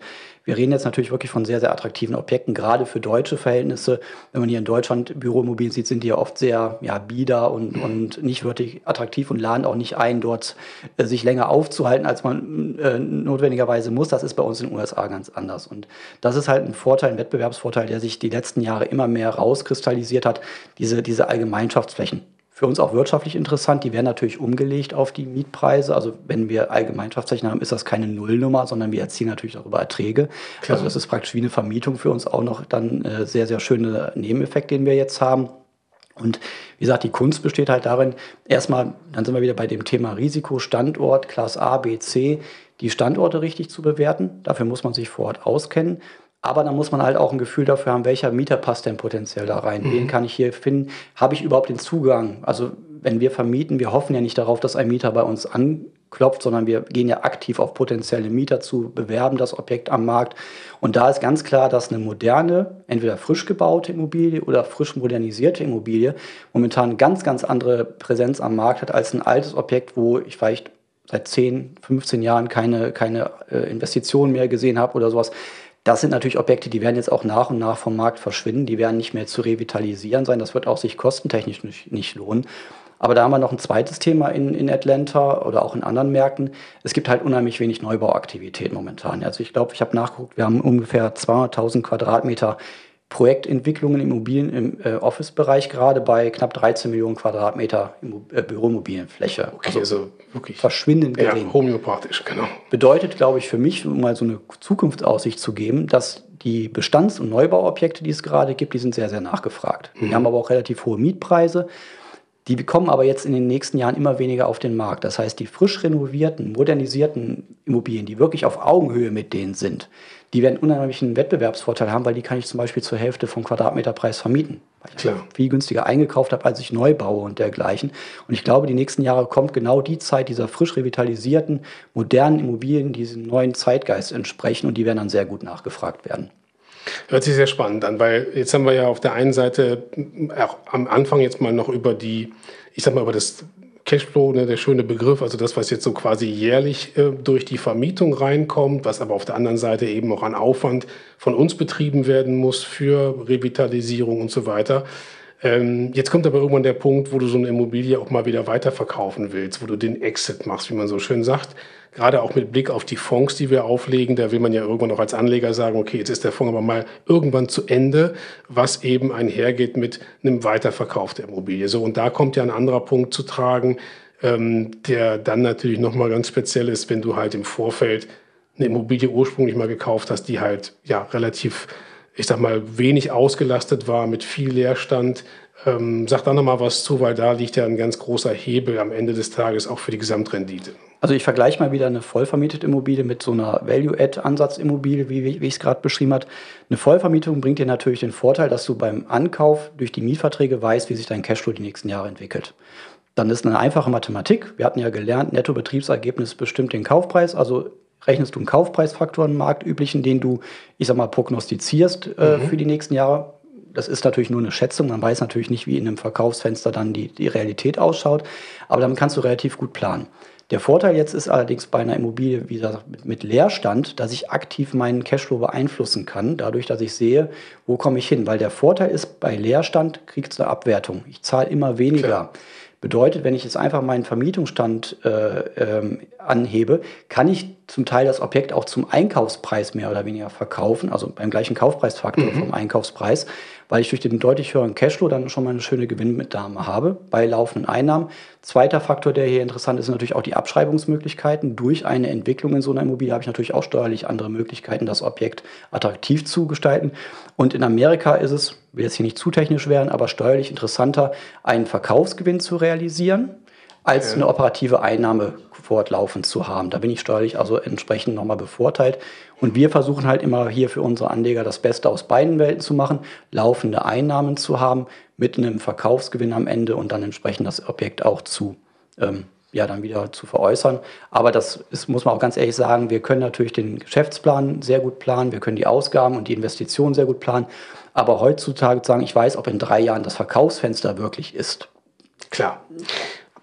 Wir reden jetzt natürlich wirklich von sehr, sehr attraktiven Objekten, gerade für deutsche Verhältnisse. Wenn man hier in Deutschland Büroimmobilien sieht, sind die ja oft sehr ja, bieder und, und nicht wirklich attraktiv und laden auch nicht ein, dort äh, sich länger aufzuhalten, als man äh, notwendigerweise muss. Das ist bei uns in den U S A ganz anders. Und das ist halt ein Vorteil, ein Wettbewerbsvorteil, der sich die letzten Jahre immer mehr rauskristallisiert hat, diese, diese Allgemeinschaftsflächen. Für uns auch wirtschaftlich interessant, die werden natürlich umgelegt auf die Mietpreise. Also wenn wir Allgemeinschaftsflächen haben, ist das keine Nullnummer, sondern wir erzielen natürlich darüber Erträge. Klar. Also das ist praktisch wie eine Vermietung für uns auch noch dann äh, sehr, sehr schöner Nebeneffekt, den wir jetzt haben. Und wie gesagt, die Kunst besteht halt darin, erstmal, dann sind wir wieder bei dem Thema Risiko, Standort, Class A, B, C, die Standorte richtig zu bewerten. Dafür muss man sich vor Ort auskennen. Aber dann muss man halt auch ein Gefühl dafür haben, welcher Mieter passt denn potenziell da rein? Mhm. Wen kann ich hier finden? Habe ich überhaupt den Zugang? Also wenn wir vermieten, wir hoffen ja nicht darauf, dass ein Mieter bei uns anklopft, sondern wir gehen ja aktiv auf potenzielle Mieter zu, bewerben das Objekt am Markt. Und da ist ganz klar, dass eine moderne, entweder frisch gebaute Immobilie oder frisch modernisierte Immobilie momentan ganz, ganz andere Präsenz am Markt hat als ein altes Objekt, wo ich vielleicht seit zehn, fünfzehn Jahren keine, keine äh, Investitionen mehr gesehen habe oder sowas. Das sind natürlich Objekte, die werden jetzt auch nach und nach vom Markt verschwinden. Die werden nicht mehr zu revitalisieren sein. Das wird auch sich kostentechnisch nicht, nicht lohnen. Aber da haben wir noch ein zweites Thema in, in Atlanta oder auch in anderen Märkten. Es gibt halt unheimlich wenig Neubauaktivität momentan. Also ich glaube, ich habe nachgeguckt, wir haben ungefähr zweihunderttausend Quadratmeter Projektentwicklungen im Immobilien im äh, Office-Bereich gerade bei knapp dreizehn Millionen Quadratmeter äh, Büroimmobilienfläche. Okay, also, also wirklich verschwindend gering. Ja, homöopathisch, genau. Bedeutet, glaube ich, für mich, um mal so eine Zukunftsaussicht zu geben, dass die Bestands- und Neubauobjekte, die es gerade gibt, die sind sehr, sehr nachgefragt. Mhm. Die haben aber auch relativ hohe Mietpreise. Die kommen aber jetzt in den nächsten Jahren immer weniger auf den Markt. Das heißt, die frisch renovierten, modernisierten Immobilien, die wirklich auf Augenhöhe mit denen sind, die werden unheimlich einen Wettbewerbsvorteil haben, weil die kann ich zum Beispiel zur Hälfte vom Quadratmeterpreis vermieten. Weil ich Klar. viel günstiger eingekauft habe, als ich neu baue und dergleichen. Und ich glaube, die nächsten Jahre kommt genau die Zeit dieser frisch revitalisierten, modernen Immobilien, die diesem neuen Zeitgeist entsprechen und die werden dann sehr gut nachgefragt werden. Hört sich sehr spannend an, weil jetzt haben wir ja auf der einen Seite auch am Anfang jetzt mal noch über die, ich sag mal, über das Cashflow, ne, der schöne Begriff, also das, was jetzt so quasi jährlich äh, durch die Vermietung reinkommt, was aber auf der anderen Seite eben auch an Aufwand von uns betrieben werden muss für Revitalisierung und so weiter. Ähm, jetzt kommt aber irgendwann der Punkt, wo du so eine Immobilie auch mal wieder weiterverkaufen willst, wo du den Exit machst, wie man so schön sagt. Gerade auch mit Blick auf die Fonds, die wir auflegen, da will man ja irgendwann auch als Anleger sagen, okay, jetzt ist der Fonds aber mal irgendwann zu Ende, was eben einhergeht mit einem Weiterverkauf der Immobilie. So, und da kommt ja ein anderer Punkt zu tragen, ähm, der dann natürlich nochmal ganz speziell ist, wenn du halt im Vorfeld eine Immobilie ursprünglich mal gekauft hast, die halt ja relativ, ich sag mal, wenig ausgelastet war, mit viel Leerstand. Ähm, sag da nochmal was zu, weil da liegt ja ein ganz großer Hebel am Ende des Tages auch für die Gesamtrendite. Also ich vergleiche mal wieder eine vollvermietete Immobilie mit so einer Value-Add-Ansatz-Immobilie, wie, wie ich es gerade beschrieben habe. Eine Vollvermietung bringt dir natürlich den Vorteil, dass du beim Ankauf durch die Mietverträge weißt, wie sich dein Cashflow die nächsten Jahre entwickelt. Dann ist eine einfache Mathematik. Wir hatten ja gelernt, Nettobetriebsergebnis bestimmt den Kaufpreis. Also rechnest du einen Kaufpreisfaktor im marktüblichen, den du, ich sag mal, prognostizierst äh, mhm. für die nächsten Jahre. Das ist natürlich nur eine Schätzung. Man weiß natürlich nicht, wie in einem Verkaufsfenster dann die, die Realität ausschaut. Aber damit kannst du relativ gut planen. Der Vorteil jetzt ist allerdings bei einer Immobilie wie gesagt, mit, mit Leerstand, dass ich aktiv meinen Cashflow beeinflussen kann, dadurch, dass ich sehe, wo komme ich hin. Weil der Vorteil ist, bei Leerstand kriegst du eine Abwertung. Ich zahle immer weniger. Klar. Bedeutet, wenn ich jetzt einfach meinen Vermietungsstand äh, ähm, anhebe, kann ich zum Teil das Objekt auch zum Einkaufspreis mehr oder weniger verkaufen, also beim gleichen Kaufpreisfaktor mhm. vom Einkaufspreis, weil ich durch den deutlich höheren Cashflow dann schon mal eine schöne Gewinnmitnahme habe bei laufenden Einnahmen. Zweiter Faktor, der hier interessant ist, sind natürlich auch die Abschreibungsmöglichkeiten. Durch eine Entwicklung in so einer Immobilie habe ich natürlich auch steuerlich andere Möglichkeiten, das Objekt attraktiv zu gestalten. Und in Amerika ist es, ich will jetzt hier nicht zu technisch werden, aber steuerlich interessanter, einen Verkaufsgewinn zu realisieren, als ja. eine operative Einnahme fortlaufend zu haben. Da bin ich steuerlich also entsprechend nochmal bevorteilt. Und wir versuchen halt immer hier für unsere Anleger das Beste aus beiden Welten zu machen, laufende Einnahmen zu haben, mit einem Verkaufsgewinn am Ende und dann entsprechend das Objekt auch zu, ähm, ja, dann wieder zu veräußern. Aber das ist, muss man auch ganz ehrlich sagen, wir können natürlich den Geschäftsplan sehr gut planen, wir können die Ausgaben und die Investitionen sehr gut planen. Aber heutzutage zu sagen, ich weiß, ob in drei Jahren das Verkaufsfenster wirklich ist. Klar.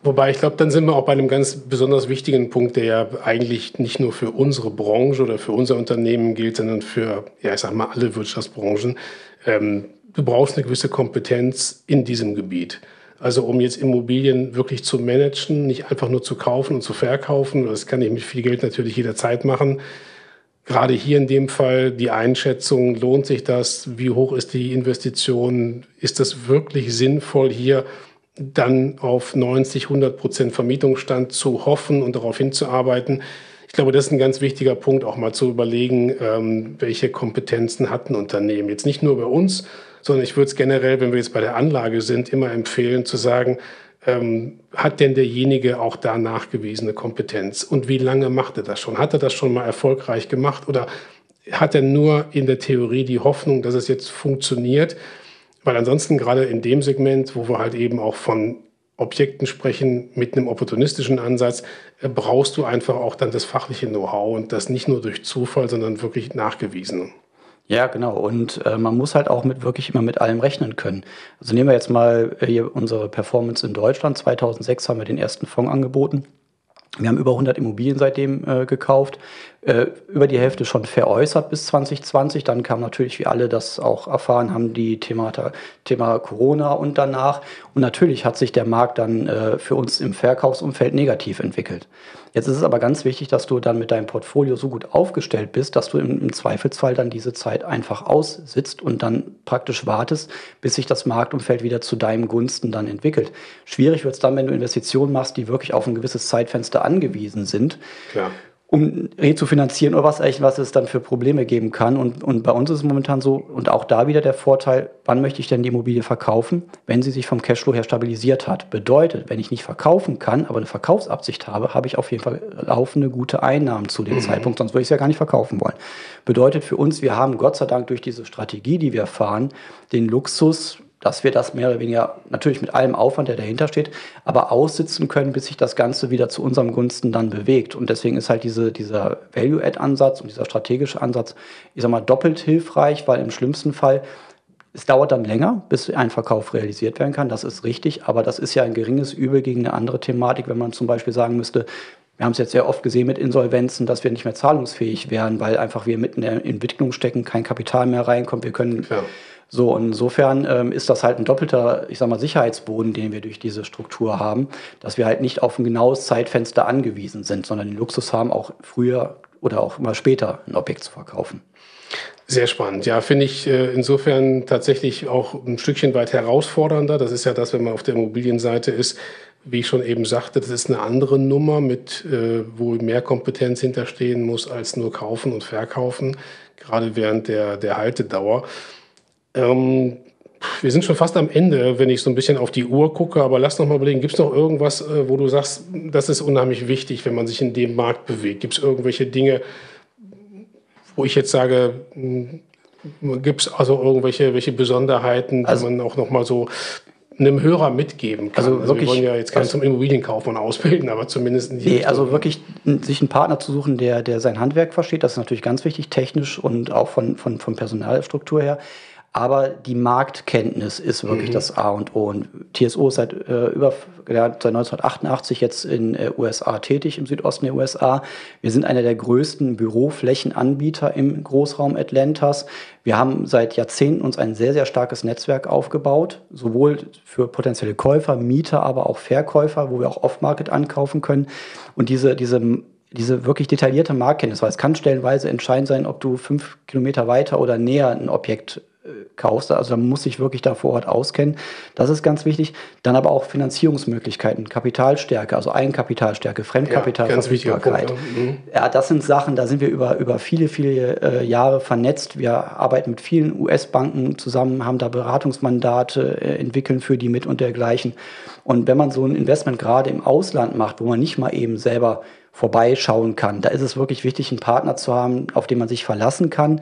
Wobei, ich glaube, dann sind wir auch bei einem ganz besonders wichtigen Punkt, der ja eigentlich nicht nur für unsere Branche oder für unser Unternehmen gilt, sondern für, ja, ich sag mal, alle Wirtschaftsbranchen. Ähm, du brauchst eine gewisse Kompetenz in diesem Gebiet. Also um jetzt Immobilien wirklich zu managen, nicht einfach nur zu kaufen und zu verkaufen. Das kann ich mit viel Geld natürlich jederzeit machen. Gerade hier in dem Fall die Einschätzung, lohnt sich das? Wie hoch ist die Investition? Ist das wirklich sinnvoll, hier dann auf neunzig, hundert Prozent Vermietungsstand zu hoffen und darauf hinzuarbeiten? Ich glaube, das ist ein ganz wichtiger Punkt, auch mal zu überlegen, ähm, welche Kompetenzen hat ein Unternehmen. Jetzt nicht nur bei uns, sondern ich würde es generell, wenn wir jetzt bei der Anlage sind, immer empfehlen zu sagen, ähm, hat denn derjenige auch da nachgewiesene Kompetenz? Und wie lange macht er das schon? Hat er das schon mal erfolgreich gemacht oder hat er nur in der Theorie die Hoffnung, dass es jetzt funktioniert? Weil ansonsten gerade in dem Segment, wo wir halt eben auch von Objekten sprechen mit einem opportunistischen Ansatz, äh, brauchst du einfach auch dann das fachliche Know-how und das nicht nur durch Zufall, sondern wirklich nachgewiesen. Ja, genau. Und äh, man muss halt auch mit wirklich immer mit allem rechnen können. Also nehmen wir jetzt mal äh, hier unsere Performance in Deutschland. zweitausendsechs haben wir den ersten Fonds angeboten. Wir haben über hundert Immobilien seitdem äh, gekauft, äh, über die Hälfte schon veräußert bis zwanzig zwanzig. Dann kam natürlich, wie alle das auch erfahren haben, die Thema, Thema Corona und danach. Und natürlich hat sich der Markt dann äh, für uns im Verkaufsumfeld negativ entwickelt. Jetzt ist es aber ganz wichtig, dass du dann mit deinem Portfolio so gut aufgestellt bist, dass du im, im Zweifelsfall dann diese Zeit einfach aussitzt und dann praktisch wartest, bis sich das Marktumfeld wieder zu deinem Gunsten dann entwickelt. Schwierig wird es dann, wenn du Investitionen machst, die wirklich auf ein gewisses Zeitfenster angewiesen sind. Klar. Um rezufinanzieren oder was, was es dann für Probleme geben kann. Und, und bei uns ist es momentan so, und auch da wieder der Vorteil, wann möchte ich denn die Immobilie verkaufen, wenn sie sich vom Cashflow her stabilisiert hat. Bedeutet, wenn ich nicht verkaufen kann, aber eine Verkaufsabsicht habe, habe ich auf jeden Fall laufende gute Einnahmen zu dem mhm. Zeitpunkt, sonst würde ich es ja gar nicht verkaufen wollen. Bedeutet für uns, wir haben Gott sei Dank durch diese Strategie, die wir fahren, den Luxus, dass wir das mehr oder weniger natürlich mit allem Aufwand, der dahinter steht, aber aussitzen können, bis sich das Ganze wieder zu unserem Gunsten dann bewegt. Und deswegen ist halt diese, dieser Value-Add-Ansatz und dieser strategische Ansatz, ich sag mal, doppelt hilfreich, weil im schlimmsten Fall, es dauert dann länger, bis ein Verkauf realisiert werden kann. Das ist richtig, aber das ist ja ein geringes Übel gegen eine andere Thematik, wenn man zum Beispiel sagen müsste, wir haben es jetzt sehr oft gesehen mit Insolvenzen, dass wir nicht mehr zahlungsfähig wären, weil einfach wir mitten in der Entwicklung stecken, kein Kapital mehr reinkommt, wir können... Ja. So, und insofern ähm, ist das halt ein doppelter, ich sag mal, Sicherheitsboden, den wir durch diese Struktur haben, dass wir halt nicht auf ein genaues Zeitfenster angewiesen sind, sondern den Luxus haben, auch früher oder auch mal später ein Objekt zu verkaufen. Sehr spannend. Ja, finde ich äh, insofern tatsächlich auch ein Stückchen weit herausfordernder. Das ist ja das, wenn man auf der Immobilienseite ist, wie ich schon eben sagte, das ist eine andere Nummer, mit äh, wo mehr Kompetenz hinterstehen muss als nur kaufen und verkaufen, gerade während der, der Haltedauer. Ähm, wir sind schon fast am Ende, wenn ich so ein bisschen auf die Uhr gucke, aber lass noch mal überlegen, gibt es noch irgendwas, äh, wo du sagst, das ist unheimlich wichtig, wenn man sich in dem Markt bewegt? Gibt es irgendwelche Dinge, wo ich jetzt sage, gibt es also irgendwelche welche Besonderheiten, also, die man auch noch mal so einem Hörer mitgeben kann? Also, also wirklich, wir wollen ja jetzt keinen zum Immobilienkaufmann ausbilden, aber zumindest... Nee, also wirklich sich einen Partner zu suchen, der, der sein Handwerk versteht, das ist natürlich ganz wichtig, technisch und auch von, von, von Personalstruktur her. Aber die Marktkenntnis ist wirklich mhm. das A und O. Und T S O ist seit, äh, über, ja, seit neunzehnhundertachtundachtzig jetzt in den äh, U S A tätig, im Südosten der U S A. Wir sind einer der größten Büroflächenanbieter im Großraum Atlantas. Wir haben seit Jahrzehnten uns ein sehr, sehr starkes Netzwerk aufgebaut, sowohl für potenzielle Käufer, Mieter, aber auch Verkäufer, wo wir auch Off-Market ankaufen können. Und diese, diese Diese wirklich detaillierte Marktkenntnis, weil es kann stellenweise entscheidend sein, ob du fünf Kilometer weiter oder näher ein Objekt äh, kaufst. Also da muss ich wirklich da vor Ort auskennen. Das ist ganz wichtig. Dann aber auch Finanzierungsmöglichkeiten, Kapitalstärke, also Eigenkapitalstärke, Fremdkapitalverfügbarkeit. Ja, mhm. ja, das sind Sachen, da sind wir über, über viele, viele äh, Jahre vernetzt. Wir arbeiten mit vielen U S-Banken zusammen, haben da Beratungsmandate, äh, entwickeln für die mit und dergleichen. Und wenn man so ein Investment gerade im Ausland macht, wo man nicht mal eben selber vorbeischauen kann. Da ist es wirklich wichtig, einen Partner zu haben, auf den man sich verlassen kann.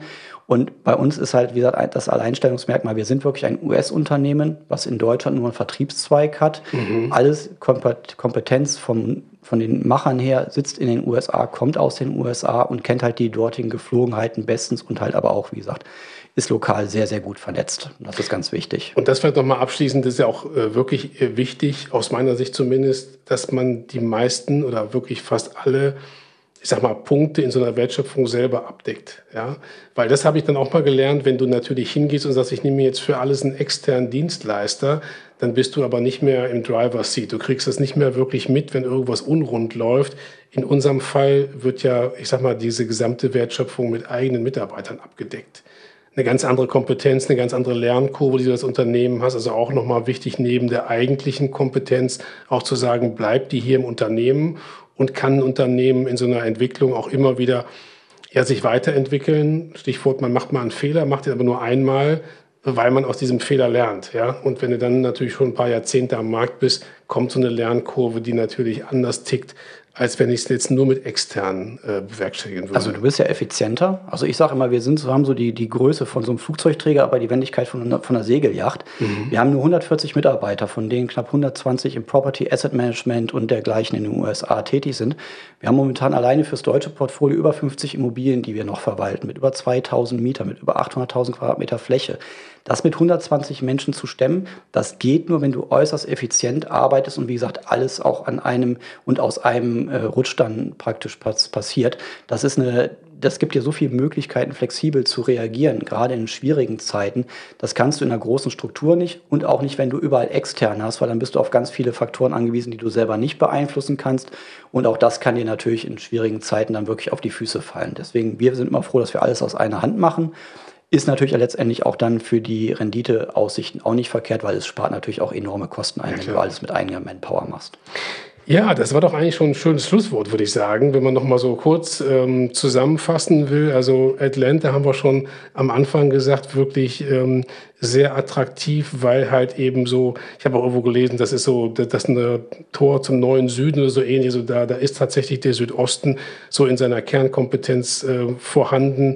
Und bei uns ist halt, wie gesagt, das Alleinstellungsmerkmal, wir sind wirklich ein U S-Unternehmen, was in Deutschland nur einen Vertriebszweig hat. Mhm. Alles Kompetenz vom, von den Machern her sitzt in den U S A, kommt aus den U S A und kennt halt die dortigen Geflogenheiten bestens und halt aber auch, wie gesagt, ist lokal sehr, sehr gut vernetzt. Das ist ganz wichtig. Und das vielleicht nochmal abschließend, das ist ja auch äh, wirklich äh, wichtig, aus meiner Sicht zumindest, dass man die meisten oder wirklich fast alle, ich sag mal, Punkte in so einer Wertschöpfung selber abdeckt. Ja? Weil das habe ich dann auch mal gelernt, wenn du natürlich hingehst und sagst, ich nehme jetzt für alles einen externen Dienstleister, dann bist du aber nicht mehr im Driver's Seat. Du kriegst das nicht mehr wirklich mit, wenn irgendwas unrund läuft. In unserem Fall wird ja, ich sag mal, diese gesamte Wertschöpfung mit eigenen Mitarbeitern abgedeckt. Eine ganz andere Kompetenz, eine ganz andere Lernkurve, die du als Unternehmen hast. Also auch nochmal wichtig, neben der eigentlichen Kompetenz auch zu sagen, bleibt die hier im Unternehmen und kann ein Unternehmen in so einer Entwicklung auch immer wieder ja, sich weiterentwickeln. Stichwort, man macht mal einen Fehler, macht ihn aber nur einmal, weil man aus diesem Fehler lernt. Ja? Und wenn du dann natürlich schon ein paar Jahrzehnte am Markt bist, kommt so eine Lernkurve, die natürlich anders tickt, als wenn ich es jetzt nur mit externen äh, bewerkstelligen würde. Also du bist ja effizienter. Also ich sage immer, wir sind, haben so die, die Größe von so einem Flugzeugträger, aber die Wendigkeit von, einer, von einer Segelyacht. Mhm. Wir haben nur hundertvierzig Mitarbeiter, von denen knapp hundertzwanzig im Property Asset Management und dergleichen in den U S A tätig sind. Wir haben momentan alleine fürs deutsche Portfolio über fünfzig Immobilien, die wir noch verwalten, mit über zweitausend Mietern, mit über achthunderttausend Quadratmeter Fläche. Das mit hundertzwanzig Menschen zu stemmen, das geht nur, wenn du äußerst effizient arbeitest und wie gesagt, alles auch an einem und aus einem äh, Rutsch dann praktisch pass- passiert. Das ist eine, das gibt dir so viele Möglichkeiten, flexibel zu reagieren, gerade in schwierigen Zeiten. Das kannst du in einer großen Struktur nicht und auch nicht, wenn du überall extern hast, weil dann bist du auf ganz viele Faktoren angewiesen, die du selber nicht beeinflussen kannst. Und auch das kann dir natürlich in schwierigen Zeiten dann wirklich auf die Füße fallen. Deswegen, wir sind immer froh, dass wir alles aus einer Hand machen. Ist natürlich letztendlich auch dann für die Renditeaussichten auch nicht verkehrt, weil es spart natürlich auch enorme Kosten ein, ja, wenn du alles mit eigener Manpower machst. Ja, das war doch eigentlich schon ein schönes Schlusswort, würde ich sagen, wenn man noch mal so kurz ähm, zusammenfassen will. Also Atlanta haben wir schon am Anfang gesagt, wirklich ähm, sehr attraktiv, weil halt eben so, ich habe auch irgendwo gelesen, das ist so, das ist ein Tor zum neuen Süden oder so ähnlich. So da, da ist tatsächlich der Südosten so in seiner Kernkompetenz äh, vorhanden.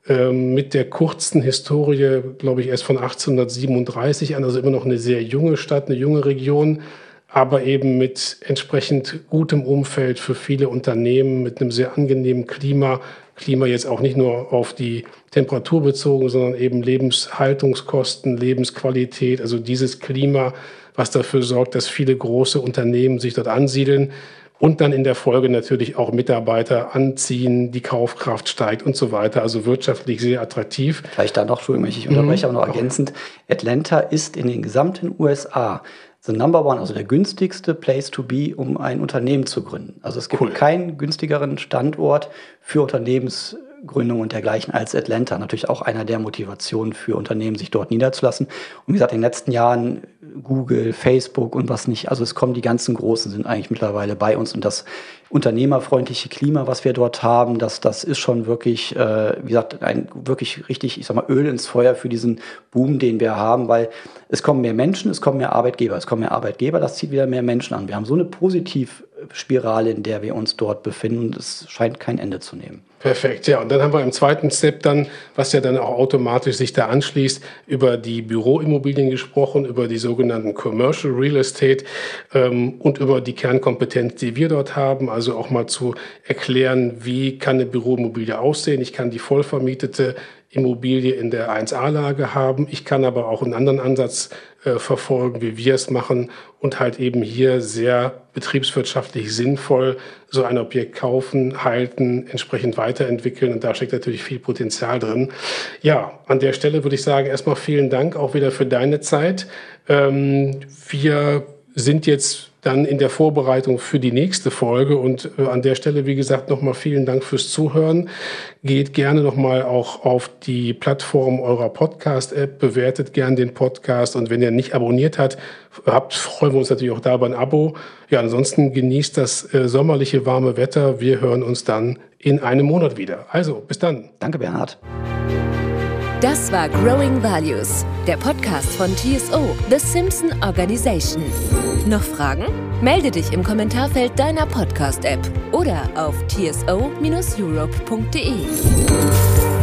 Mit der kurzen Historie, glaube ich, erst von achtzehnhundertsiebenunddreißig an, also immer noch eine sehr junge Stadt, eine junge Region, aber eben mit entsprechend gutem Umfeld für viele Unternehmen, mit einem sehr angenehmen Klima. Klima jetzt auch nicht nur auf die Temperatur bezogen, sondern eben Lebenshaltungskosten, Lebensqualität, also dieses Klima, was dafür sorgt, dass viele große Unternehmen sich dort ansiedeln. Und dann in der Folge natürlich auch Mitarbeiter anziehen, die Kaufkraft steigt und so weiter. Also wirtschaftlich sehr attraktiv. Vielleicht da noch, Entschuldigung, ich unterbreche, mhm. aber noch ergänzend. Atlanta ist in den gesamten U S A the number one, also der günstigste Place to be, um ein Unternehmen zu gründen. Also es gibt cool. keinen günstigeren Standort für Unternehmensgründung und dergleichen als Atlanta. Natürlich auch einer der Motivationen für Unternehmen, sich dort niederzulassen. Und wie gesagt, in den letzten Jahren Google, Facebook und was nicht. Also es kommen die ganzen Großen, sind eigentlich mittlerweile bei uns. Und das unternehmerfreundliche Klima, was wir dort haben, das, das ist schon wirklich, äh, wie gesagt, ein wirklich richtig, ich sag mal, Öl ins Feuer für diesen Boom, den wir haben, weil es kommen mehr Menschen, es kommen mehr Arbeitgeber, es kommen mehr Arbeitgeber, das zieht wieder mehr Menschen an. Wir haben so eine Positivspirale, in der wir uns dort befinden und es scheint kein Ende zu nehmen. Perfekt, ja. Und dann haben wir im zweiten Step dann, was ja dann auch automatisch sich da anschließt, über die Büroimmobilien gesprochen, über die sogenannten Commercial Real Estate ähm, und über die Kernkompetenz, die wir dort haben. Also auch mal zu erklären, wie kann eine Büroimmobilie aussehen. Ich kann die vollvermietete Immobilie in der eins A-Lage haben. Ich kann aber auch einen anderen Ansatz äh, verfolgen, wie wir es machen und halt eben hier sehr betriebswirtschaftlich sinnvoll so ein Objekt kaufen, halten, entsprechend weiterentwickeln und da steckt natürlich viel Potenzial drin. Ja, an der Stelle würde ich sagen, erstmal vielen Dank auch wieder für deine Zeit. Ähm, wir sind jetzt dann in der Vorbereitung für die nächste Folge und äh, an der Stelle, wie gesagt, nochmal vielen Dank fürs Zuhören. Geht gerne nochmal auch auf die Plattform eurer Podcast-App, bewertet gern den Podcast und wenn ihr nicht abonniert habt, habt, freuen wir uns natürlich auch da über ein Abo. Ja, ansonsten genießt das äh, sommerliche warme Wetter. Wir hören uns dann in einem Monat wieder. Also, bis dann. Danke, Bernhard. Das war Growing Values, der Podcast von T S O, The Simpson Organization. Noch Fragen? Melde dich im Kommentarfeld deiner Podcast-App oder auf t s o dash europe punkt d e.